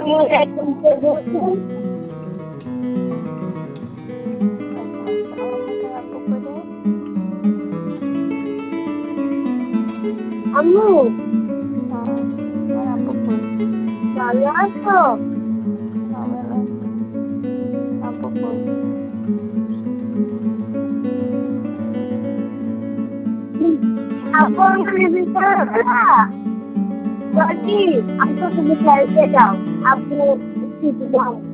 আসসালামু আলাইকুম আম্মু ভালো আছো? আপু আমাকে ভিতরে বলছি আপু তুমি খেলতে যাও আপু